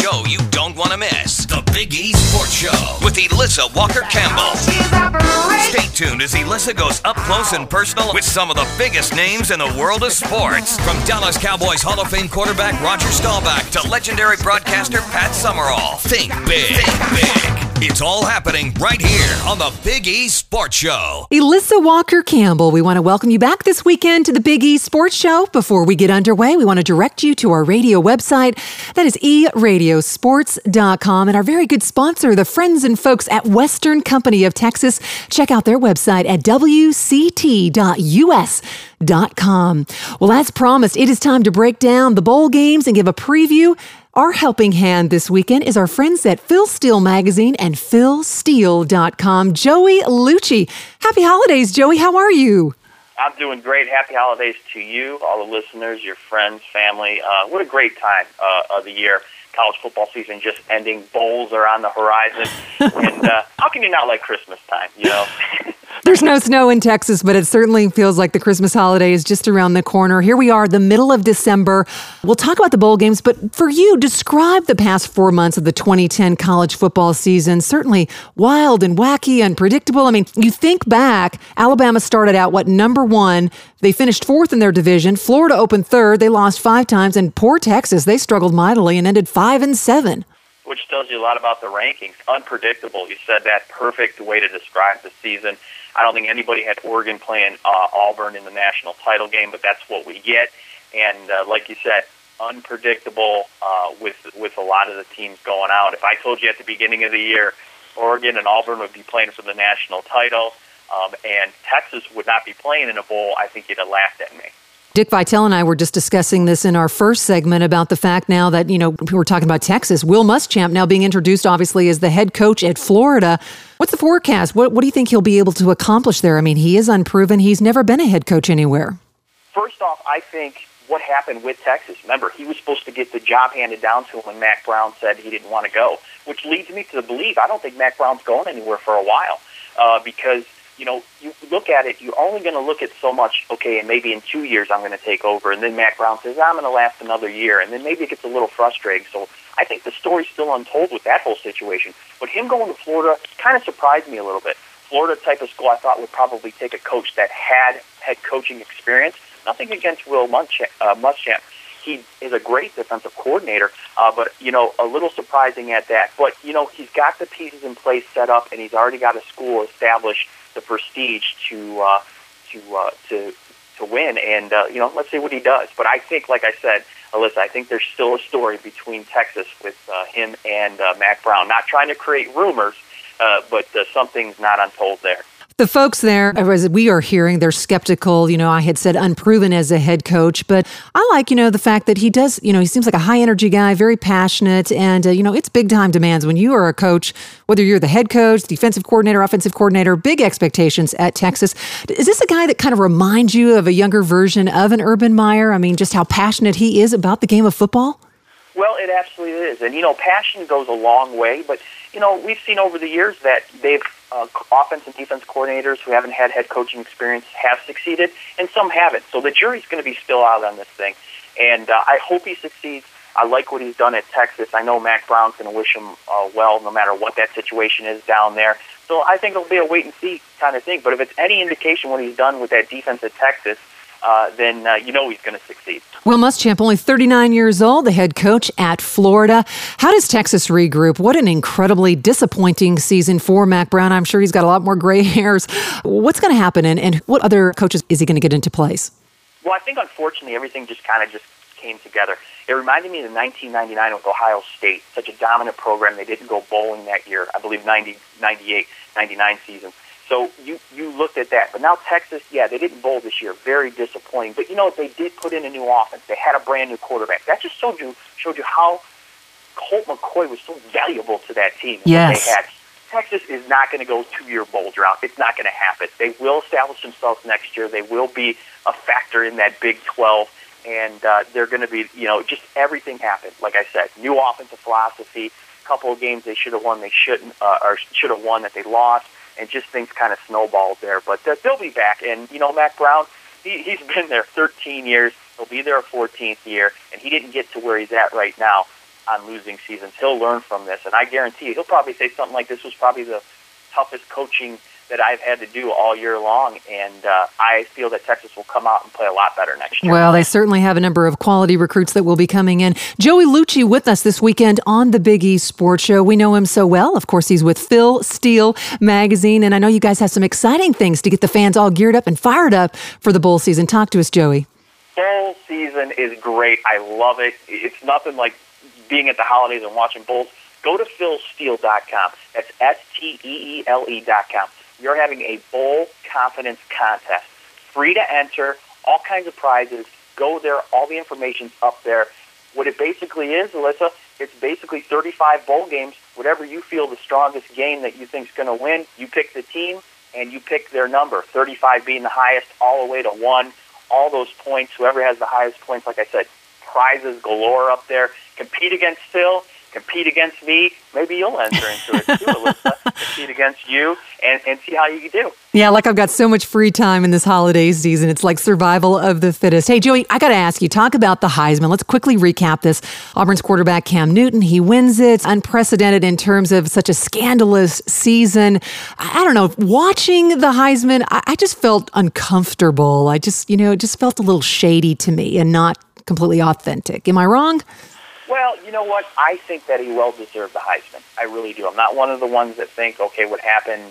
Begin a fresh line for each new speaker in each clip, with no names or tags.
show you don't want to miss. The Big E Sports Show with Alyssa Walker-Campbell. Stay tuned as Alyssa goes up close and personal with some of the biggest names in the world of sports. From Dallas Cowboys Hall of Fame quarterback Roger Staubach to legendary broadcaster Pat Summerall. Think big. Think big. It's all happening right here on the Big E Sports Show.
Alyssa Walker-Campbell, we want to welcome you back this weekend to the Big E Sports Show. Before we get underway, we want to direct you to our radio website. That is eradiosports.com. And our very good sponsor, the friends and folks at Western Company of Texas. Check out their website at wct.us.com. Well, as promised, it is time to break down the bowl games and give a preview. Our helping hand this weekend is our friends at Phil Steele Magazine and philsteele.com. Joey Lucci. Happy holidays, Joey. How are you?
I'm doing great. Happy holidays to you, all the listeners, your friends, family. What a great time of the year. College football season just ending. Bowls are on the horizon. And how can you not like Christmas time, you know?
There's no snow in Texas, but it certainly feels like the Christmas holiday is just around the corner. Here we are, the middle of December. We'll talk about the bowl games, but for you, describe the past 4 months of the 2010 college football season. Certainly wild and wacky, unpredictable. I mean, you think back, Alabama started out, number one? They finished fourth in their division. Florida opened third. They lost 5 times. And poor Texas, they struggled mightily and ended 5-7.
Which tells you a lot about the rankings. Unpredictable. You said that. Perfect way to describe the season. I don't think anybody had Oregon playing Auburn in the national title game, but that's what we get. And like you said, unpredictable with a lot of the teams going out. If I told you at the beginning of the year Oregon and Auburn would be playing for the national title and Texas would not be playing in a bowl, I think you'd have laughed at me.
Dick Vitale and I were just discussing this in our first segment about the fact now that, we were talking about Texas. Will Muschamp now being introduced, obviously, as the head coach at Florida. What's the forecast? What do you think he'll be able to accomplish there? I mean, he is unproven. He's never been a head coach anywhere.
First off, I think what happened with Texas, remember, he was supposed to get the job handed down to him when Mack Brown said he didn't want to go, which leads me to believe I don't think Mack Brown's going anywhere for a while because you look at it, you're only going to look at so much, okay, and maybe in 2 years I'm going to take over, and then Mack Brown says, I'm going to last another year, and then maybe it gets a little frustrating. So I think the story's still untold with that whole situation. But him going to Florida kind of surprised me a little bit. Florida type of school I thought would probably take a coach that had head coaching experience. Nothing against Will Muschamp. He is a great defensive coordinator, but, a little surprising at that. But, he's got the pieces in place set up, and he's already got a school established, the prestige to win, and let's see what he does. But I think, like I said, Alyssa, I think there's still a story between Texas with him and Mack Brown. Not trying to create rumors, but something's not untold there.
The folks there, as we are hearing, they're skeptical. I had said unproven as a head coach, but I like, the fact that he does, he seems like a high energy guy, very passionate, and, it's big time demands when you are a coach, whether you're the head coach, defensive coordinator, offensive coordinator, big expectations at Texas. Is this a guy that kind of reminds you of a younger version of an Urban Meyer? I mean, just how passionate he is about the game of football?
Well, it absolutely is. And, passion goes a long way, but, we've seen over the years that they've offense and defense coordinators who haven't had head coaching experience have succeeded, and some haven't. So the jury's going to be still out on this thing. And I hope he succeeds. I like what he's done at Texas. I know Mack Brown's going to wish him well no matter what that situation is down there. So I think it'll be a wait-and-see kind of thing. But if it's any indication what he's done with that defense at Texas, then he's going to succeed.
Will Muschamp, only 39 years old, the head coach at Florida. How does Texas regroup? What an incredibly disappointing season for Mack Brown. I'm sure he's got a lot more gray hairs. What's going to happen, and what other coaches is he going to get into place?
Well, I think, unfortunately, everything just came together. It reminded me of 1999 with Ohio State, such a dominant program. They didn't go bowling that year, I believe 98, 99 season. So you looked at that. But now Texas, they didn't bowl this year. Very disappointing. But, they did put in a new offense. They had a brand-new quarterback. That just showed you how Colt McCoy was so valuable to that team.
Yes.
They had. Texas is not going to go 2-year bowl drought. It's not going to happen. They will establish themselves next year. They will be a factor in that Big 12. And they're going to be, just everything happened. Like I said, new offensive philosophy, a couple of games they should have won, they shouldn't, or should have won that they lost. And just things kind of snowballed there. But they'll be back. And, Mack Brown, he's been there 13 years. He'll be there a 14th year. And he didn't get to where he's at right now on losing seasons. He'll learn from this, and I guarantee you, he'll probably say something like, this was probably the toughest coaching that I've had to do all year long, and I feel that Texas will come out and play a lot better next year.
Well, they certainly have a number of quality recruits that will be coming in. Joey Lucci with us this weekend on the Big East Sports Show. We know him so well. Of course, he's with Phil Steele Magazine, and I know you guys have some exciting things to get the fans all geared up and fired up for the bowl season. Talk to us, Joey.
Bowl season is great. I love it. It's nothing like being at the holidays and watching bowls. Go to philsteele.com. That's STEELE.com. You're having a bowl confidence contest. Free to enter, all kinds of prizes. Go there. All the information's up there. What it basically is, Alyssa, it's basically 35 bowl games. Whatever you feel the strongest game that you think's going to win, you pick the team and you pick their number. 35 being the highest, all the way to 1. All those points, whoever has the highest points, like I said, prizes galore up there. Compete against Phil. Compete against me. Maybe you'll enter into it too, Alyssa. Compete against you and see how you do.
Yeah, like I've got so much free time in this holiday season. It's like survival of the fittest. Hey, Joey, I got to ask you, talk about the Heisman. Let's quickly recap this. Auburn's quarterback, Cam Newton, he wins it. Unprecedented in terms of such a scandalous season. I don't know. Watching the Heisman, I just felt uncomfortable. It just felt a little shady to me and not completely authentic. Am I wrong?
Well, you know what? I think that he well deserved the Heisman. I really do. I'm not one of the ones that think, okay, what happened,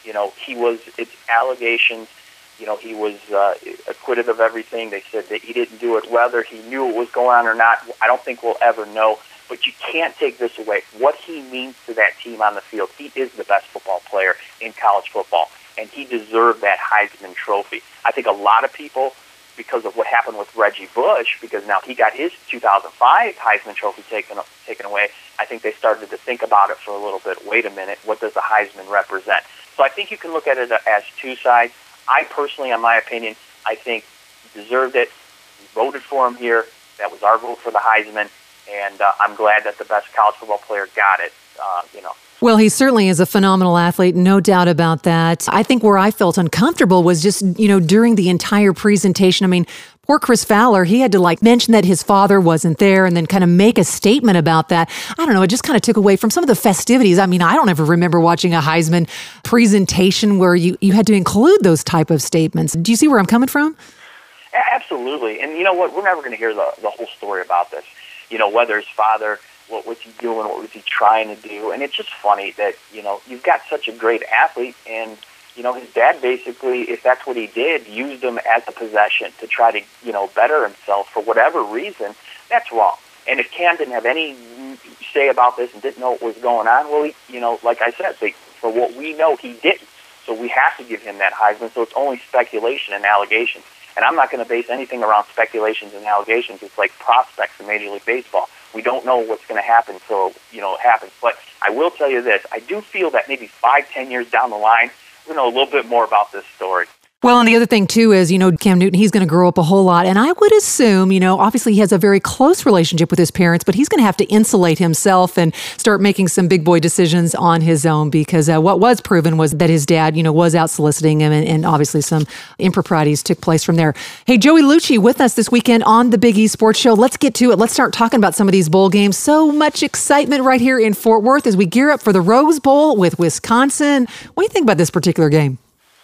it's allegations. He was acquitted of everything. They said that he didn't do it. Whether he knew what was going on or not, I don't think we'll ever know. But you can't take this away. What he means to that team on the field, he is the best football player in college football, and he deserved that Heisman Trophy. I think a lot of people, because of what happened with Reggie Bush, because now he got his 2005 Heisman Trophy taken away, I think they started to think about it for a little bit. Wait a minute, what does the Heisman represent? So I think you can look at it as two sides. I personally, in my opinion, I think he deserved it. We voted for him here. That was our vote for the Heisman, and I'm glad that the best college football player got it,
Well, he certainly is a phenomenal athlete, no doubt about that. I think where I felt uncomfortable was just, during the entire presentation. I mean, poor Chris Fowler, he had to mention that his father wasn't there and then kind of make a statement about that. I don't know, it just kind of took away from some of the festivities. I mean, I don't ever remember watching a Heisman presentation where you had to include those type of statements. Do you see where I'm coming from?
Absolutely. And you know what? We're never going to hear the whole story about this. Whether his father, what was he doing? What was he trying to do? And it's just funny that, you've got such a great athlete and, his dad basically, if that's what he did, used him as a possession to try to, better himself for whatever reason. That's wrong. And if Cam didn't have any say about this and didn't know what was going on, well, like I said, for what we know, he didn't. So we have to give him that Heisman. So it's only speculation and allegations. And I'm not going to base anything around speculations and allegations. It's like prospects in Major League Baseball. We don't know what's going to happen until, it happens. But I will tell you this. I do feel that maybe 5-10 years down the line, we'll know a little bit more about this story.
Well, and the other thing, too, is, Cam Newton, he's going to grow up a whole lot. And I would assume, obviously he has a very close relationship with his parents, but he's going to have to insulate himself and start making some big boy decisions on his own because what was proven was that his dad, was out soliciting him and obviously some improprieties took place from there. Hey, Joey Lucci with us this weekend on the Big East Sports Show. Let's get to it. Let's start talking about some of these bowl games. So much excitement right here in Fort Worth as we gear up for the Rose Bowl with Wisconsin. What do you think about this particular game?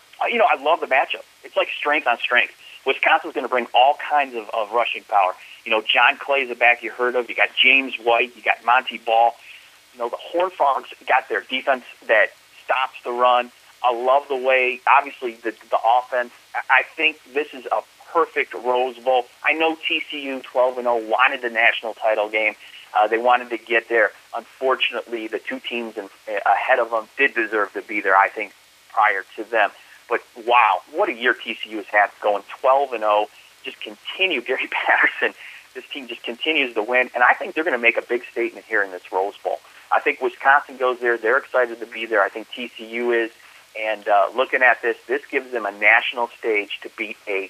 I love the matchup. It's like strength on strength. Wisconsin's going to bring all kinds of rushing power. John Clay's a back you heard of. You got James White. You got Monty Ball. The Horned Frogs got their defense that stops the run. I love the way, obviously, the offense. I think this is a perfect Rose Bowl. I know TCU 12-0 wanted the national title game. They wanted to get there. Unfortunately, the two teams ahead of them did deserve to be there, I think, prior to them. But, wow, what a year TCU has had going 12-0. Just continue. Gary Patterson, this team just continues to win. And I think they're going to make a big statement here in this Rose Bowl. I think Wisconsin goes there. They're excited to be there. I think TCU is. And looking at this gives them a national stage to beat a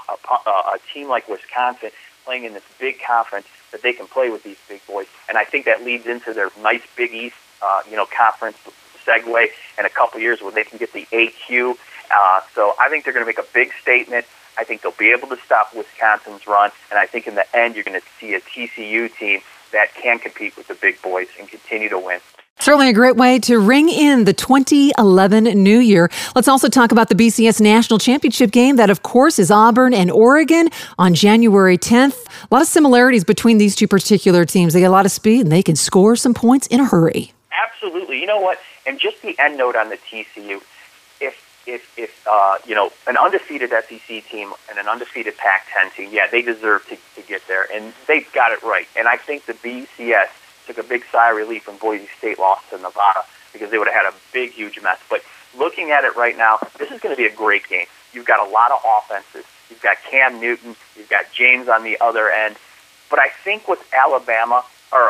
team like Wisconsin playing in this big conference that they can play with these big boys. And I think that leads into their nice Big East, conference segue in a couple years where they can get the AQ. So I think they're going to make a big statement. I think they'll be able to stop Wisconsin's run, and I think in the end you're going to see a TCU team that can compete with the big boys and continue to win.
Certainly a great way to ring in the 2011 new year. Let's also talk about the BCS National Championship game. That, of course, is Auburn and Oregon on January 10th. A lot of similarities between these two particular teams. They got a lot of speed, and they can score some points in a hurry.
Absolutely. You know what? And just the end note on the TCU, if an undefeated SEC team and an undefeated Pac-10 team, yeah, they deserve to get there, and they've got it right. And I think the BCS took a big sigh of relief when Boise State lost to Nevada because they would have had a big, huge mess. But looking at it right now, this is going to be a great game. You've got a lot of offenses. You've got Cam Newton. You've got James on the other end. But I think with Auburn,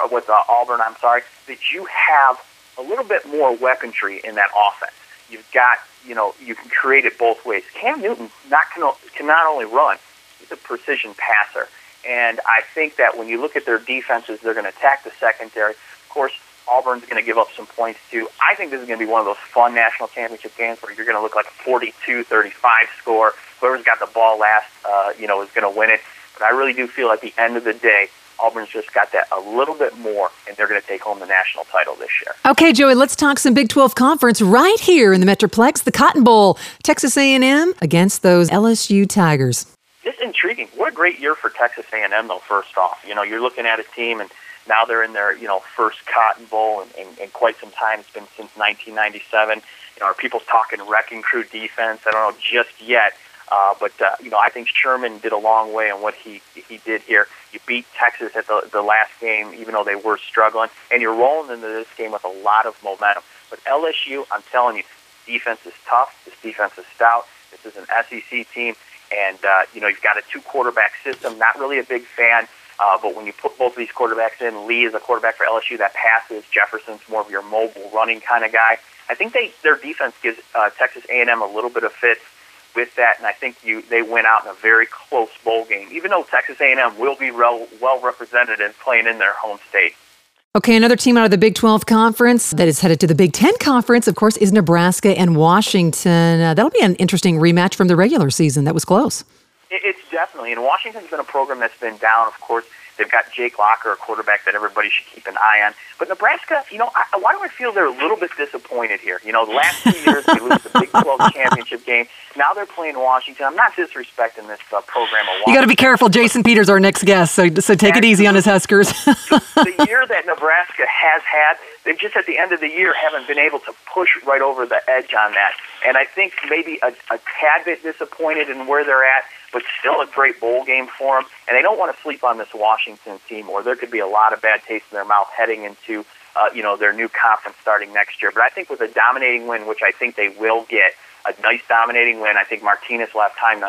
that you have a little bit more weaponry in that offense. You've got, you can create it both ways. Cam Newton can not only run, he's a precision passer. And I think that when you look at their defenses, they're going to attack the secondary. Of course, Auburn's going to give up some points too. I think this is going to be one of those fun national championship games where you're going to look like a 42-35 score. Whoever's got the ball last, is going to win it. But I really do feel at the end of the day, Auburn's just got that a little bit more, and they're going to take home the national title this year.
Okay, Joey, let's talk some Big 12 Conference right here in the Metroplex, the Cotton Bowl. Texas A&M against those LSU Tigers.
It's intriguing. What a great year for Texas A&M, though, first off. You're looking at a team, and now they're in their, first Cotton Bowl in quite some time. It's been since 1997. Are people talking wrecking crew defense? I don't know just yet. But I think Sherman did a long way in what he did here. You beat Texas at the last game, even though they were struggling, and you're rolling into this game with a lot of momentum. But LSU, I'm telling you, defense is tough. This defense is stout. This is an SEC team, and you've got a two-quarterback system. Not really a big fan, but when you put both of these quarterbacks in, Lee is a quarterback for LSU that passes. Jefferson's more of your mobile running kind of guy. I think their defense gives Texas A&M a little bit of fits with that, and I think they went out in a very close bowl game, even though Texas A&M will be well represented playing in their home state.
Okay, another team out of the Big 12 Conference that is headed to the Big 10 Conference, of course, is Nebraska and Washington. That'll be an interesting rematch from the regular season. That was close.
It's definitely, and Washington's been a program that's been down, of course. They've got Jake Locker, a quarterback that everybody should keep an eye on. But Nebraska, why do I feel they're a little bit disappointed here? The last 2 years they lose the Big 12 championship game. Now they're playing Washington. I'm not disrespecting this program of Washington.
You got to be careful. Jason Peters, our next guest, so take it easy on his Huskers.
The year that Nebraska has had, they've just at the end of the year haven't been able to push right over the edge on that. And I think maybe a tad bit disappointed in where they're at, but still a great bowl game for them. And they don't want to sleep on this Washington team, or there could be a lot of bad taste in their mouth heading into their new conference starting next year. But I think with a dominating win, which I think they will get, a nice dominating win, I think Martinez will have time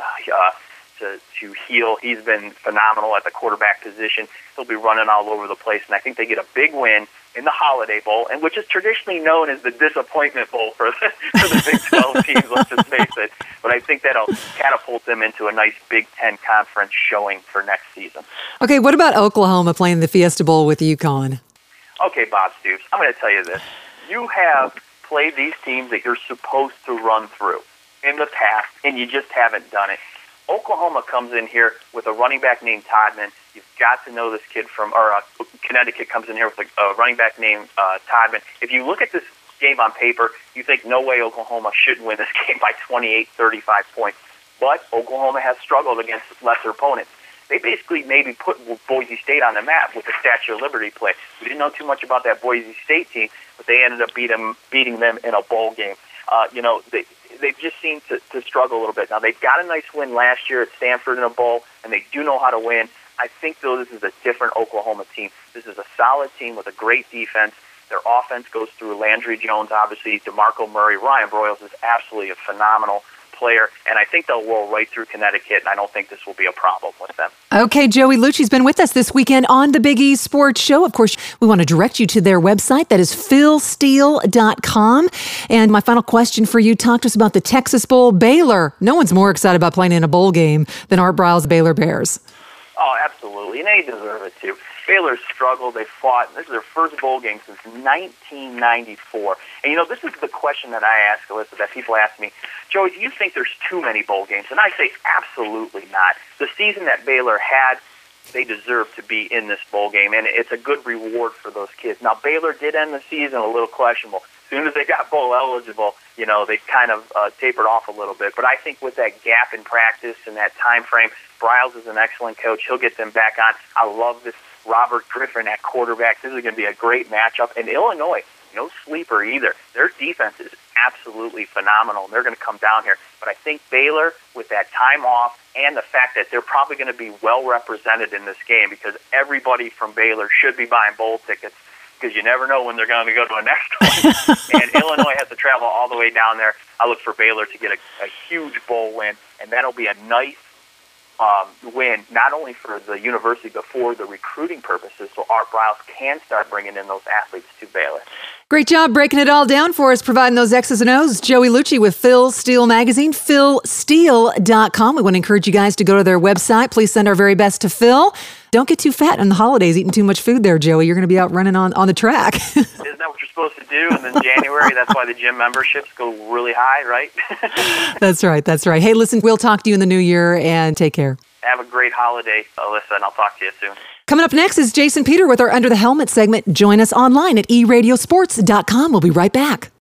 to heal. He's been phenomenal at the quarterback position. He'll be running all over the place, and I think they get a big win in the Holiday Bowl, and which is traditionally known as the disappointment bowl for the Big 12 teams, let's just face it. But I think that'll catapult them into a nice Big 10 conference showing for next season.
Okay, what about Oklahoma playing the Fiesta Bowl with UConn?
Okay, Bob Stoops, I'm going to tell you this. You have played these teams that you're supposed to run through in the past, and you just haven't done it. Oklahoma comes in here with a running back named Todman. You've got to know this kid Connecticut comes in here with a running back named Todman. If you look at this game on paper, you think no way Oklahoma should win this game by 28, 35 points. But Oklahoma has struggled against lesser opponents. They basically maybe put Boise State on the map with the Statue of Liberty play. We didn't know too much about that Boise State team, but they ended up beating them in a bowl game. They've just seemed to struggle a little bit. Now, they've got a nice win last year at Stanford in a bowl, and they do know how to win. I think, though, this is a different Oklahoma team. This is a solid team with a great defense. Their offense goes through Landry Jones, obviously, DeMarco Murray. Ryan Broyles is absolutely a phenomenal player, and I think they'll roll right through Connecticut, and I don't think this will be a problem with them.
Okay, Joey Lucci's been with us this weekend on the Big East Sports Show. Of course, we want to direct you to their website. That is philsteele.com. And my final question for you, talk to us about the Texas Bowl. Baylor. No one's more excited about playing in a bowl game than Art Briles' Baylor Bears.
Oh, absolutely, and they deserve it, too. Baylor struggled. They fought. This is their first bowl game since 1994. And, this is the question that I ask, Alyssa, that people ask me, Joey, do you think there's too many bowl games? And I say absolutely not. The season that Baylor had, they deserve to be in this bowl game, and it's a good reward for those kids. Now, Baylor did end the season a little questionable. As soon as they got bowl eligible, they kind of tapered off a little bit. But I think with that gap in practice and that time frame, Briles is an excellent coach. He'll get them back on. I love this Robert Griffin at quarterback. This is going to be a great matchup. And Illinois, no sleeper either. Their defense is absolutely phenomenal, and they're going to come down here. But I think Baylor, with that time off and the fact that they're probably going to be well represented in this game, because everybody from Baylor should be buying bowl tickets, because you never know when they're going to go to a next one. And Illinois has to travel all the way down there. I look for Baylor to get a huge bowl win, and that'll be a nice win, not only for the university, but for the recruiting purposes, so Art Briles can start bringing in those athletes to Baylor.
Great job breaking it all down for us, providing those X's and O's. Joey Lucci with Phil Steele Magazine, philsteele.com. We want to encourage you guys to go to their website. Please send our very best to Phil. Don't get too fat on the holidays eating too much food there, Joey. You're going to be out running on the track.
Isn't that what you're supposed to do? And then January, that's why the gym memberships go really high, right?
That's right. Hey, listen, we'll talk to you in the new year, and take care.
Have a great holiday, Alyssa, and I'll talk to you soon.
Coming up next is Jason Peter with our Under the Helmet segment. Join us online at eradiosports.com. We'll be right back.